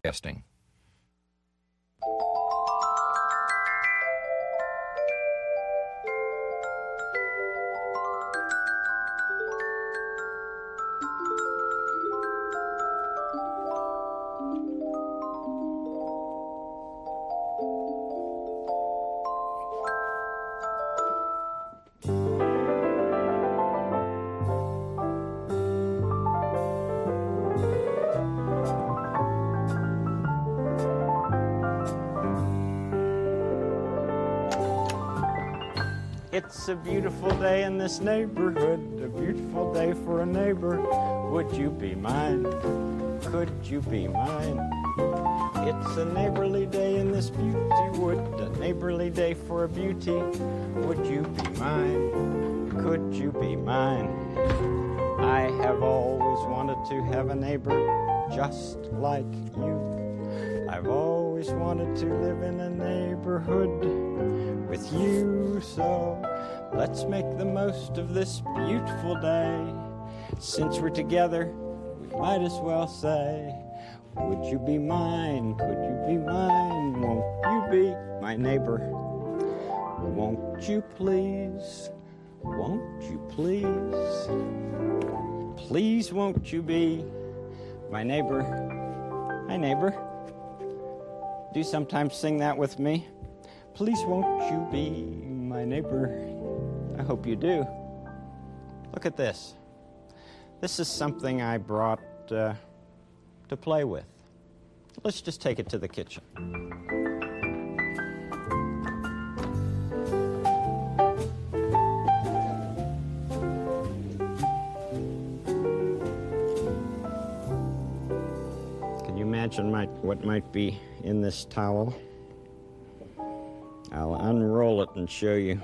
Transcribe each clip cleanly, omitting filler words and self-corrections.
Broadcasting. It's a beautiful day in this neighborhood, a beautiful day for a neighbor. Would you be mine? Could you be mine? It's a neighborly day in this beauty wood, a neighborly day for a beauty. Would you be mine? Could you be mine? I have always wanted to have a neighbor just like you. I've always wanted to live in a neighborhood with you, so let's make the most of this beautiful day. Since we're together, we might as well say, would you be mine? Could you be mine? Won't you be my neighbor? Won't you please? Won't you please? Please won't you be my neighbor? Hi, neighbor. Do you sometimes sing that with me? Please won't you be my neighbor? I hope you do. Look at this. This is something I brought to play with. Let's just take it to the kitchen. Can you imagine what might be in this towel? I'll unroll it and show you.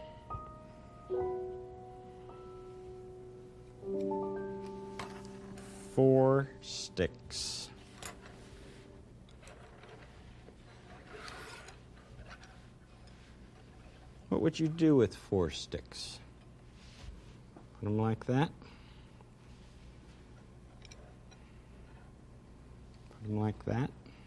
Four sticks. What would you do with 4 sticks? Put them like that. Put them like that.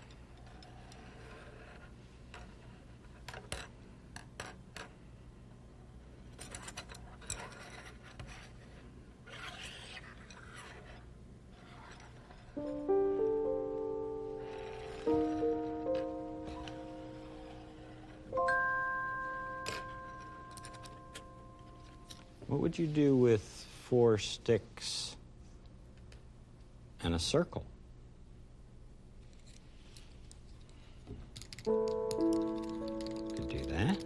What would you do with 4 sticks and a circle? Could do that.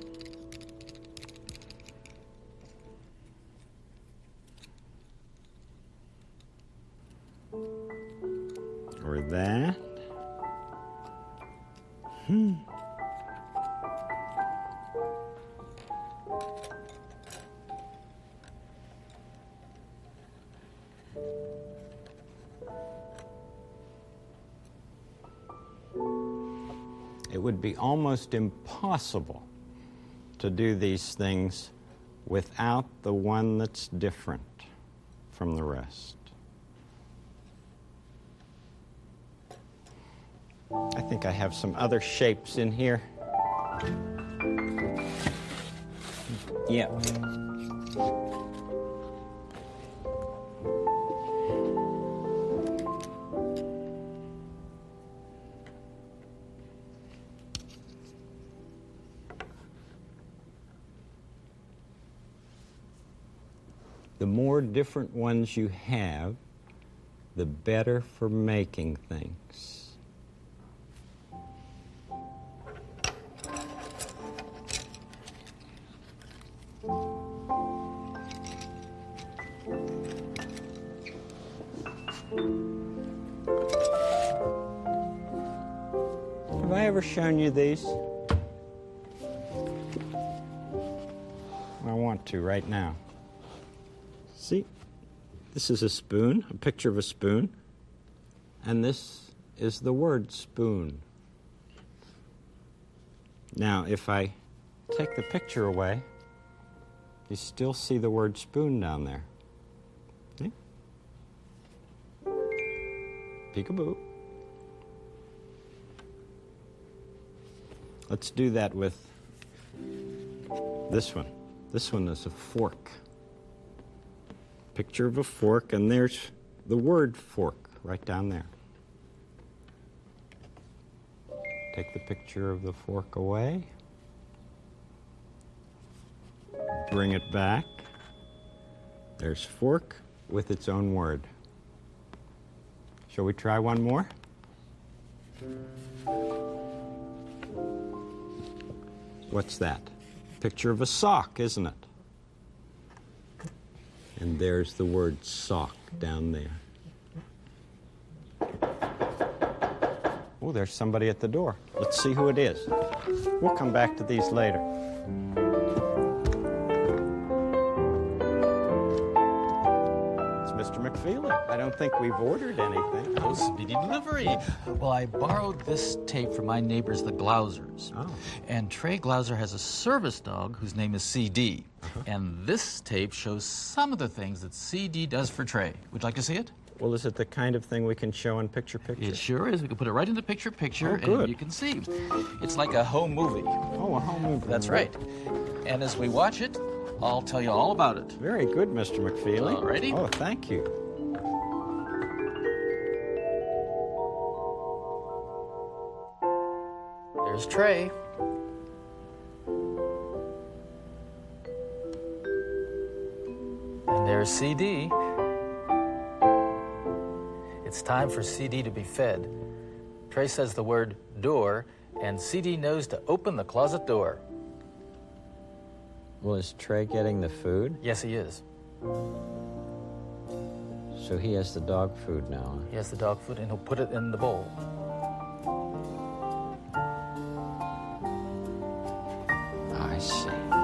Or that. It would be almost impossible to do these things without the one that's different from the rest. I think I have some other shapes in here. Yeah. The more different ones you have, the better for making things. Have I ever shown you these? I want to right now. See, this is a spoon, a picture of a spoon, and this is the word spoon. Now, if I take the picture away, you still see the word spoon down there. See? Peekaboo. Let's do that with this one. This one is a fork. Picture of a fork, and there's the word fork right down there. Take the picture of the fork away. Bring it back. There's fork with its own word. Shall we try one more? What's that? Picture of a sock, isn't it? And there's the word sock down there. Oh, there's somebody at the door. Let's see who it is. We'll come back to these later. Mr. McFeely, I don't think we've ordered anything. Oh, speedy delivery. Well, I borrowed this tape from my neighbors, the Glausers. Oh. And Trey Glauser has a service dog whose name is CD. And this tape shows some of the things that CD does for Trey. Would you like to see it? Well, is it the kind of thing we can show in picture-picture? It sure is. We can put it right into picture-picture, good. and you can see. It's like a home movie. Oh, a home movie. That's right. And as we watch it, I'll tell you all about it. Very good, Mr. McFeely. All righty. Oh, thank you. There's Trey. And there's CD. It's time for CD to be fed. Trey says the word door, and CD knows to open the closet door. Well, is Trey getting the food? Yes, he is. So he has the dog food now. He has the dog food, and he'll put it in the bowl. I see.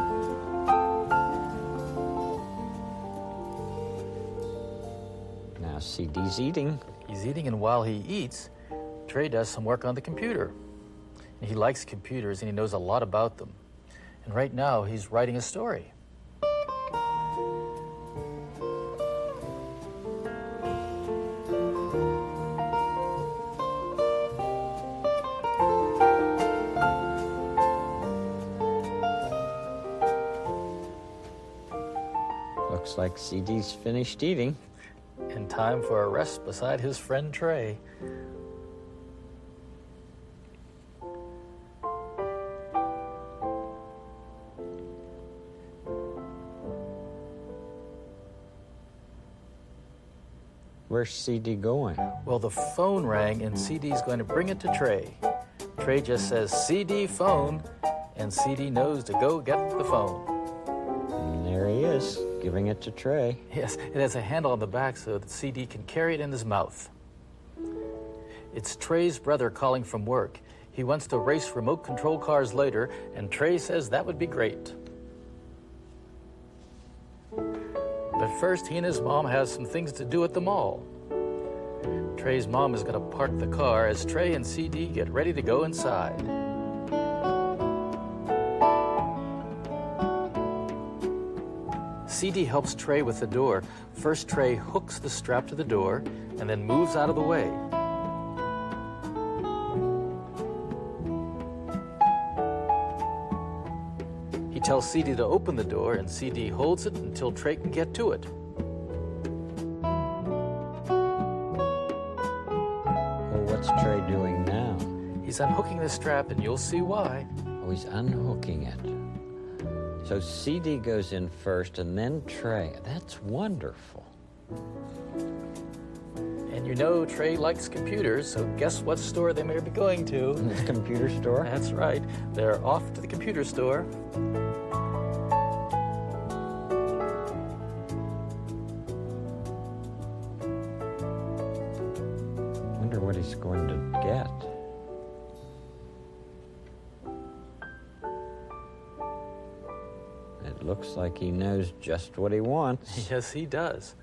Now CD's eating. He's eating, and while he eats, Trey does some work on the computer. And he likes computers, and he knows a lot about them. And right now, he's writing a story. Looks like CD's finished eating. And time for a rest beside his friend Trey. Where's CD going? Well, the phone rang, and CD's going to bring it to Trey. Trey just says, CD phone, and CD knows to go get the phone. And there he is, giving it to Trey. Yes, it has a handle on the back so that CD can carry it in his mouth. It's Trey's brother calling from work. He wants to race remote control cars later, and Trey says that would be great. But first, he and his mom have some things to do at the mall. Trey's mom is going to park the car as Trey and CD get ready to go inside. CD helps Trey with the door. First, Trey hooks the strap to the door and then moves out of the way. He tells CD to open the door, and CD holds it until Trey can get to it. Well, what's Trey doing now? He's unhooking the strap, and you'll see why. Oh, he's unhooking it. So CD goes in first and then Trey. That's wonderful. And you know Trey likes computers, so guess what store they may be going to? The computer store? That's right. They're off to the computer store. Wonder what he's going to get. It looks like he knows just what he wants. Yes, he does.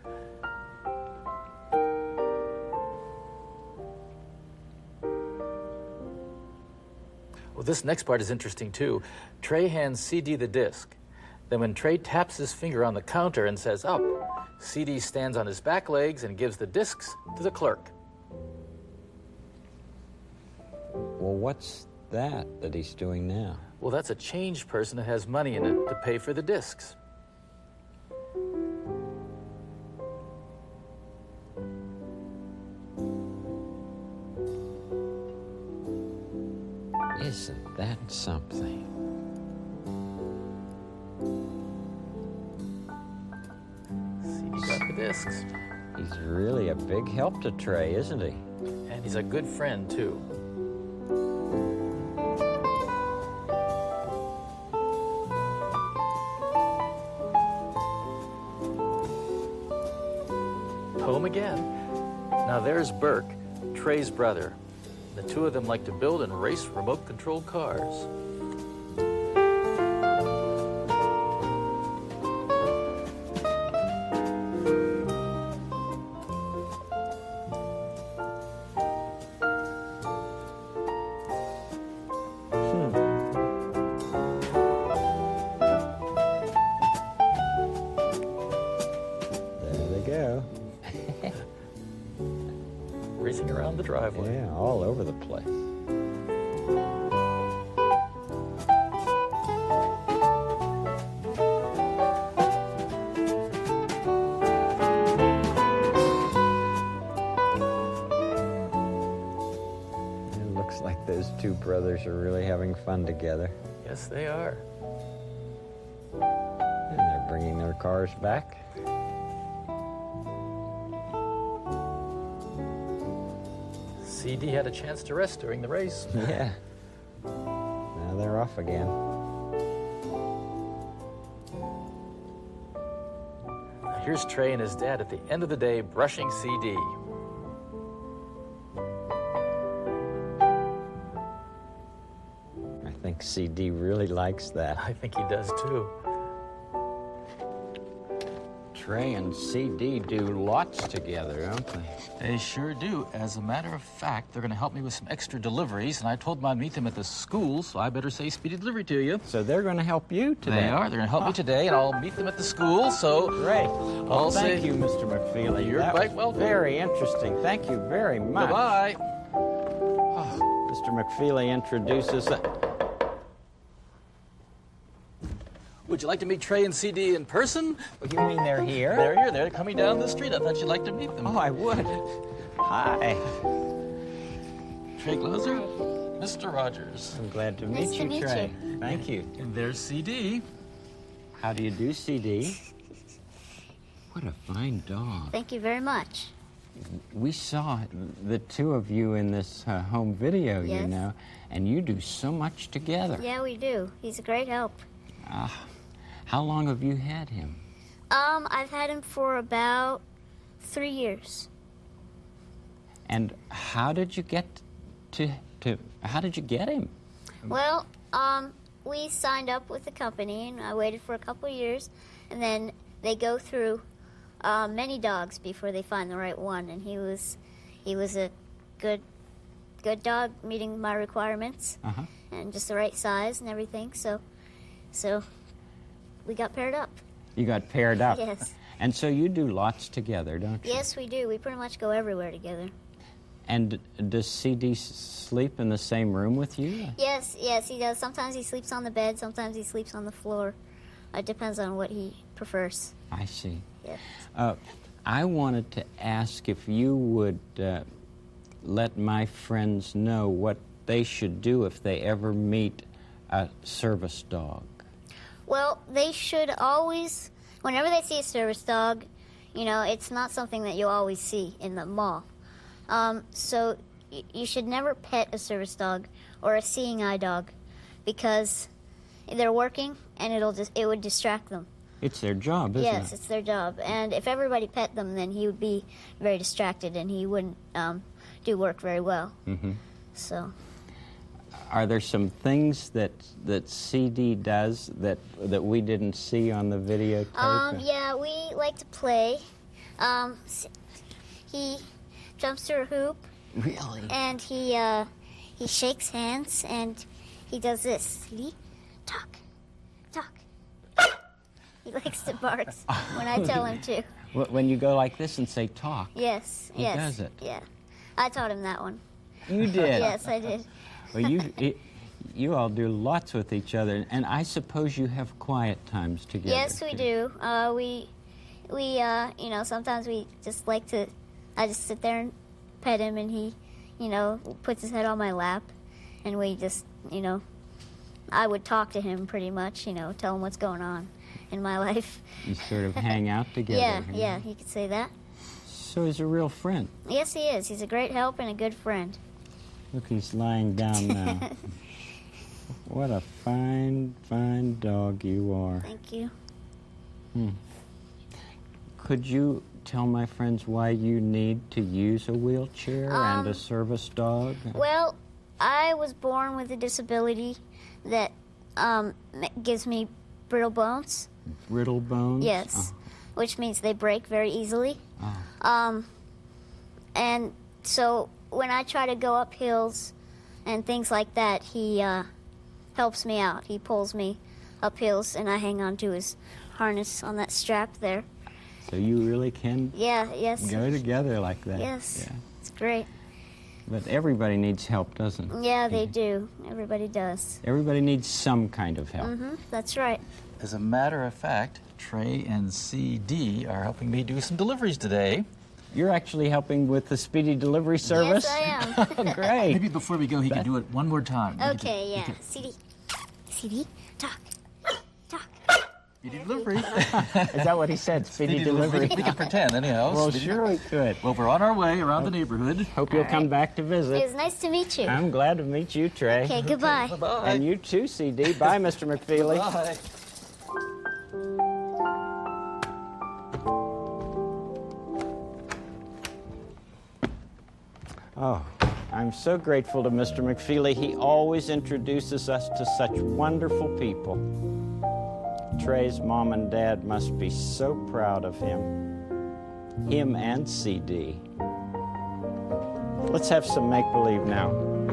Well, this next part is interesting, too. Trey hands CD the disc. Then when Trey taps his finger on the counter and says up, CD stands on his back legs and gives the discs to the clerk. Well, what's that he's doing now? Well, that's a change person that has money in it to pay for the discs. Isn't that something? CD got the discs. He's really a big help to Trey, isn't he? And he's a good friend, too. Home again. Now there's Burke, Trey's brother. The two of them like to build and race remote-controlled cars. There they go. Racing around the driveway. Yeah, all over the place. It looks like those two brothers are really having fun together. Yes, they are. And they're bringing their cars back. CD had a chance to rest during the race. Yeah. Now they're off again. Here's Trey and his dad at the end of the day brushing CD. I think CD really likes that. I think he does too. Trey and CD do lots together, don't they? They sure do. As a matter of fact, they're going to help me with some extra deliveries, and I told them I'd meet them at the school, so I better say speedy delivery to you. So they're going to help you today? They are. They're going to help me today, and I'll meet them at the school, so... Great. I'll Thank say... you, Mr. McFeely. You're That quite was welcome. Very interesting. Thank you very much. Bye-bye. Mr. McFeely introduces... Would you like to meet Trey and CD in person? You mean they're here? They're here. They're coming down the street. I thought you'd like to meet them. Oh, I would. Hi. Trey Gloser, Mr. Rogers. I'm glad to Nice meet to you, meet Trey. Thank you. And there's CD. How do you do, CD? What a fine dog. Thank you very much. We saw the two of you in this home video, you Yes. know, and you do so much together. Yeah, we do. He's a great help. How long have you had him? I've had him for about 3 years. And how did you get how did you get him? Well, we signed up with the company, and I waited for a couple of years, and then they go through many dogs before they find the right one, and he was a good dog, meeting my requirements, and just the right size and everything. So we got paired up. You got paired up. Yes. And so you do lots together, don't you? Yes, we do. We pretty much go everywhere together. And does CD sleep in the same room with you? Yes, he does. Sometimes he sleeps on the bed, sometimes he sleeps on the floor. It depends on what he prefers. I see. Yes. I wanted to ask if you would let my friends know what they should do if they ever meet a service dog. Well, they should always, whenever they see a service dog, you know, it's not something that you'll always see in the mall. So you should never pet a service dog or a seeing eye dog because they're working and it would distract them. It's their job, isn't it? Yes, it's their job. And if everybody pet them, then he would be very distracted and he wouldn't do work very well. Mm-hmm. So. Are there some things that CD does that we didn't see on the videotape? Yeah, we like to play. He jumps through a hoop. Really? And he shakes hands and he does this. See? Talk. He likes to bark when I tell him to. When you go like this and say talk. Yes. He does it. Yeah. I taught him that one. You did? Yes, I did. Well, You all do lots with each other, and I suppose you have quiet times together. Yes, we do. You know, sometimes we just like to, I just sit there and pet him, and he, you know, puts his head on my lap, and we just, you know, I would talk to him pretty much, you know, tell him what's going on in my life. You sort of hang out together. Yeah, you could say that. So he's a real friend. Yes, he is. He's a great help and a good friend. Look, he's lying down now. What a fine, fine dog you are. Thank you. Could you tell my friends why you need to use a wheelchair and a service dog? Well, I was born with a disability that gives me brittle bones. Brittle bones? Yes, which means they break very easily. And so when I try to go up hills and things like that, he helps me out. He pulls me up hills, and I hang on to his harness on that strap there. So you really can yes. go together like that? Yes, Yeah. it's great. But everybody needs help, doesn't it? Yeah, they do. Everybody does. Everybody needs some kind of help. That's right. As a matter of fact, Trey and CD are helping me do some deliveries today. You're actually helping with the speedy delivery service? Yes, I am. Great. Maybe before we go, he can do it one more time. Okay, yeah. CD, talk. Speedy delivery. Is that what he said? Speedy delivery? We can pretend, anyhow. Well, Speedy sure we could. Well, we're on our way around the neighborhood. Hope you'll come back to It visit. was nice to meet you. I'm glad to meet you, Trey. Okay, goodbye. Bye-bye. And you too, CD. Bye, Mr. McFeely. Bye. Oh, I'm so grateful to Mr. McFeely. He always introduces us to such wonderful people. Trey's mom and dad must be so proud of him and CD. Let's have some make-believe now.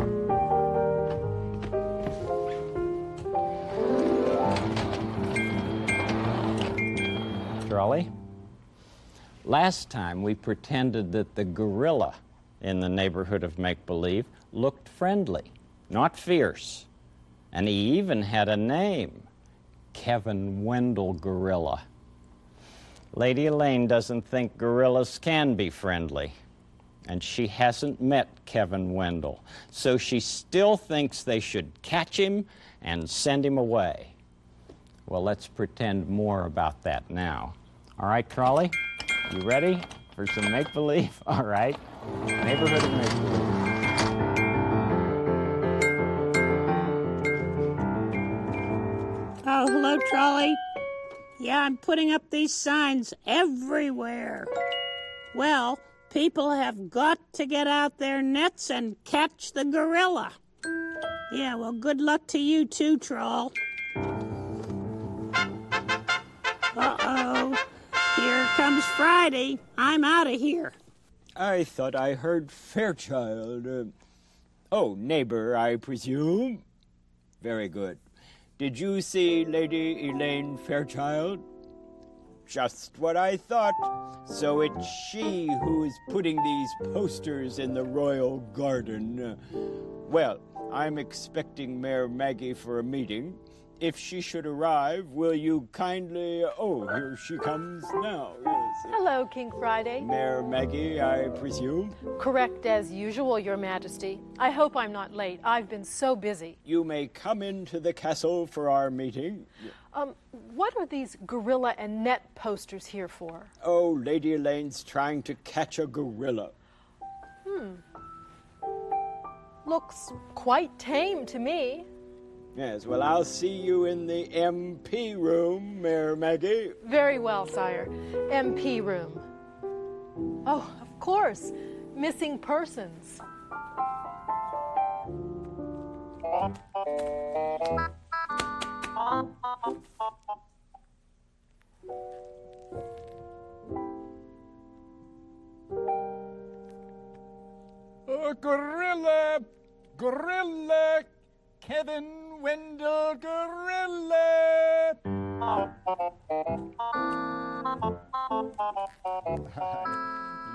Trolley? Last time we pretended that the gorilla in the neighborhood of make-believe looked friendly, not fierce. And he even had a name, Kevin Wendell Gorilla. Lady Elaine doesn't think gorillas can be friendly, and she hasn't met Kevin Wendell, so she still thinks they should catch him and send him away. Well, let's pretend more about that now. All right, Trolley, you ready for some make-believe? All right, neighborhood of make-believe. Oh, hello, Trolley. Yeah, I'm putting up these signs everywhere. Well, people have got to get out their nets and catch the gorilla. Yeah, well, good luck to you too, Troll. Uh-oh. Here comes Friday. I'm out of here. I thought I heard Fairchild. Oh, neighbor, I presume? Very good. Did you see Lady Elaine Fairchild? Just what I thought. So it's she who is putting these posters in the royal garden. Well, I'm expecting Mayor Maggie for a meeting. If she should arrive, will you kindly... Oh, here she comes now. Yes. Hello, King Friday. Mayor Maggie, I presume? Correct as usual, Your Majesty. I hope I'm not late. I've been so busy. You may come into the castle for our meeting. What are these gorilla and net posters here for? Oh, Lady Elaine's trying to catch a gorilla. Looks quite tame to me. Yes, well, I'll see you in the MP room, Mayor Maggie. Very well, sire. MP room. Oh, of course. Missing persons. Gorilla! Gorilla! Kevin Wendell Gorilla!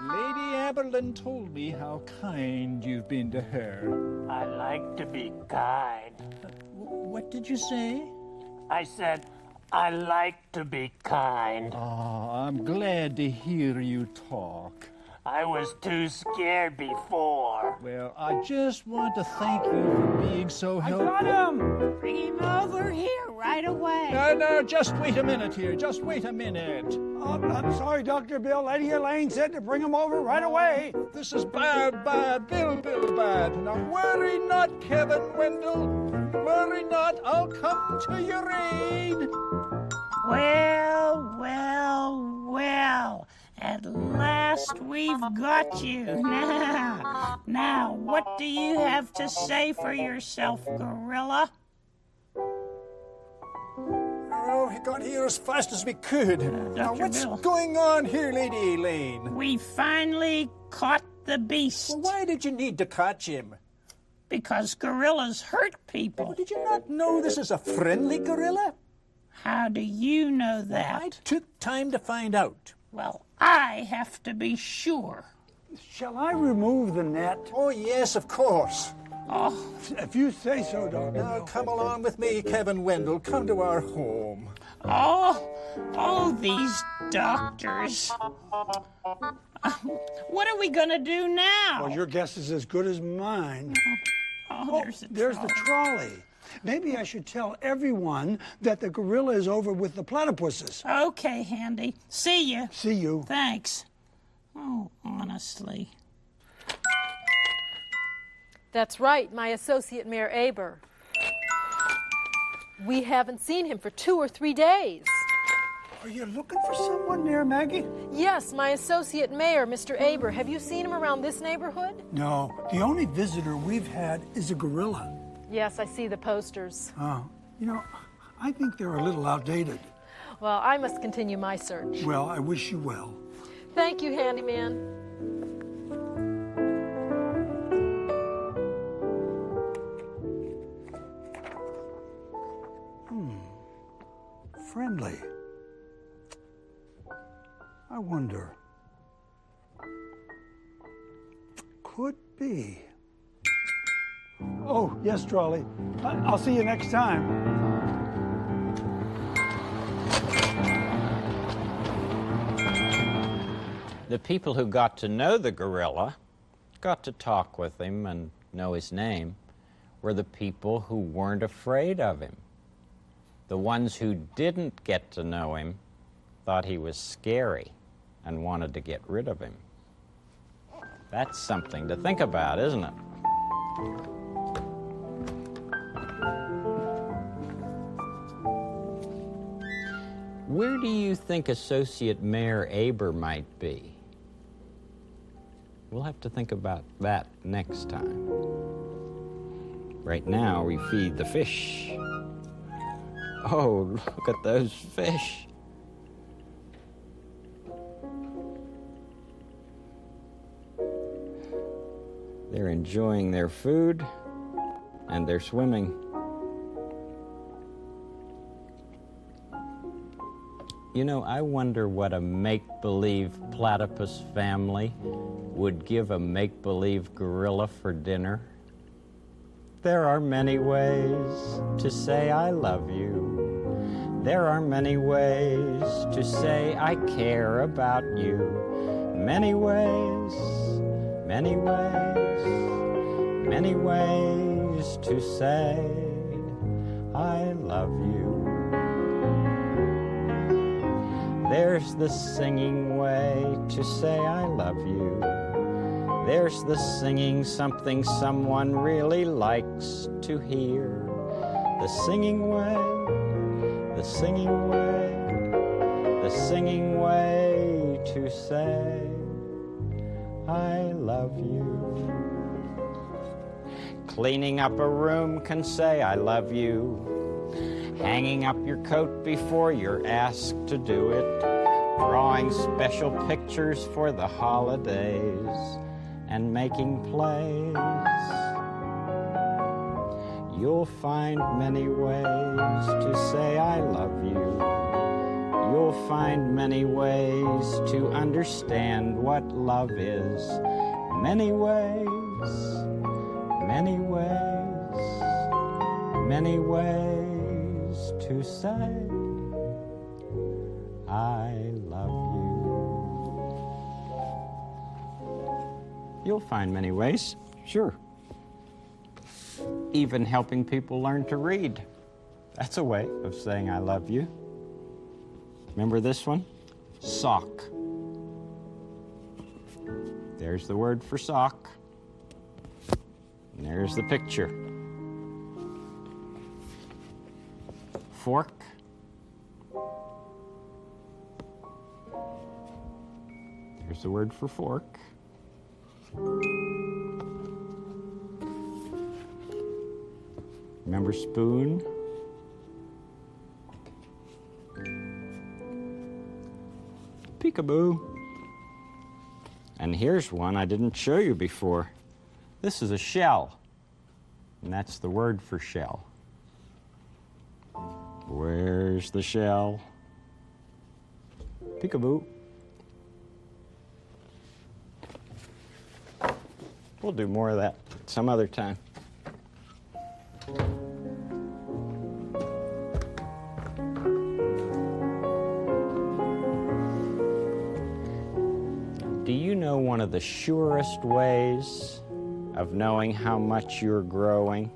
Lady Aberlin told me how kind you've been to her. I like to be kind. What did you say? I said, I like to be kind. Oh, I'm glad to hear you talk. I was too scared before. Well, I just want to thank you for being so helpful. I got him! Bring him over here right away. No, just wait a minute here. Just wait a minute. I'm sorry, Dr. Bill. Lady Elaine said to bring him over right away. This is bad, Bill, bad. Now worry not, Kevin Wendell. Worry not, I'll come to your aid. Well, well, well. At last we've got you. Now, what do you have to say for yourself, Gorilla? Oh, we got here as fast as we could. Now, what's Bill. going on here, Lady Elaine? We finally caught the beast. Well, why did you need to catch him? Because gorillas hurt people. Well, did you not know this is a friendly gorilla? How do you know that? I took time to find out. Well, I have to be sure. Shall I remove the net? Oh, yes, of course. Oh, If you say so, Dr. Now, Bill. come along with me, Kevin Wendell. Come to our home. oh, these doctors. What are we going to do now? Well, your guess is as good as mine. Oh, There's the trolley. Maybe I should tell everyone that the gorilla is over with the platypuses. Okay, Handy. See you. See you. Thanks. Oh, honestly. That's right, my associate Mayor Aber. We haven't seen him for 2 or 3 days. Are you looking for someone there, Maggie? Yes, my associate mayor, Mr. Aber. Have you seen him around this neighborhood? No. The only visitor we've had is a gorilla. Yes, I see the posters. Oh, I think they're a little outdated. Well, I must continue my search. Well, I wish you well. Thank you, handyman. Friendly. I wonder. Could be. Oh, yes, Trolley. I'll see you next time. The people who got to know the gorilla, got to talk with him and know his name, were the people who weren't afraid of him. The ones who didn't get to know him thought he was scary and wanted to get rid of him. That's something to think about, isn't it? Where do you think Associate Mayor Aber might be? We'll have to think about that next time. Right now, we feed the fish. Oh, look at those fish. They're enjoying their food and they're swimming. You know, I wonder what a make-believe platypus family would give a make-believe gorilla for dinner. There are many ways to say I love you. There are many ways to say I care about you. Many ways, many ways, many ways to say I love you. There's the singing way to say I love you. There's the singing something someone really likes to hear. The singing way, the singing way, the singing way to say I love you. Cleaning up a room can say I love you. Hanging up your coat before you're asked to do it. Drawing special pictures for the holidays. And making plays. You'll find many ways to say I love you. you'll find many ways to understand what love is. Many ways, many ways, many ways to say I love you. You'll find many ways, sure. Even helping people learn to read. That's a way of saying I love you. Remember this one? Sock. There's the word for sock. And there's the picture. Fork. There's the word for fork. Remember spoon? Peekaboo. And here's one I didn't show you before. This is a shell, and that's the word for shell. Where's the shell? Peekaboo. We'll do more of that some other time. Do you know one of the surest ways of knowing how much you're growing?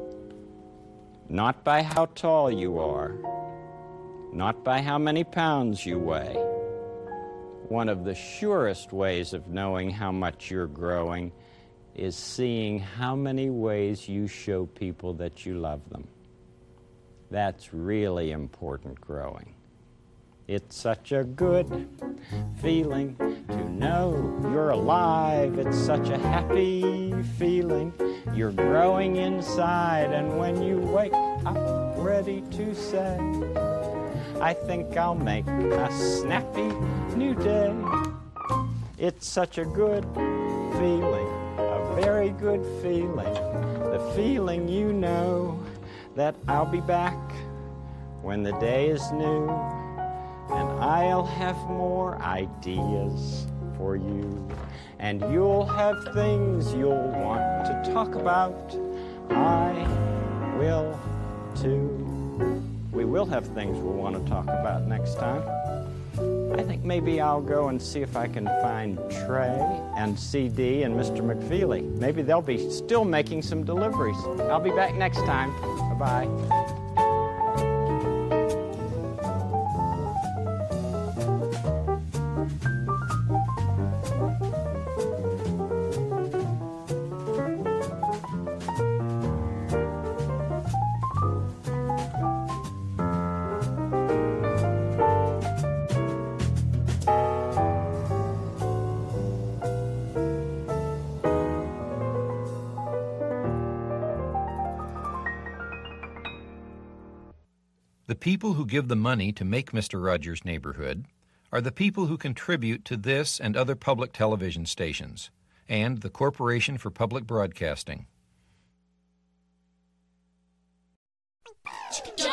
Not by how tall you are, not by how many pounds you weigh. One of the surest ways of knowing how much you're growing is seeing how many ways you show people that you love them. That's really important growing. It's such a good feeling to know you're alive. It's such a happy feeling. You're growing inside, and when you wake up ready to say, I think I'll make a snappy new day. It's such a good feeling, a very good feeling, the feeling you know that I'll be back when the day is new, and I'll have more ideas for you, and you'll have things you'll want to talk about. I will too. We will have things we'll want to talk about next time. I think maybe I'll go and see if I can find Trey and CD and Mr. McFeely. Maybe they'll be still making some deliveries. I'll be back next time. Bye-bye. The people who give the money to make Mr. Rogers' Neighborhood are the people who contribute to this and other public television stations, and the Corporation for Public Broadcasting.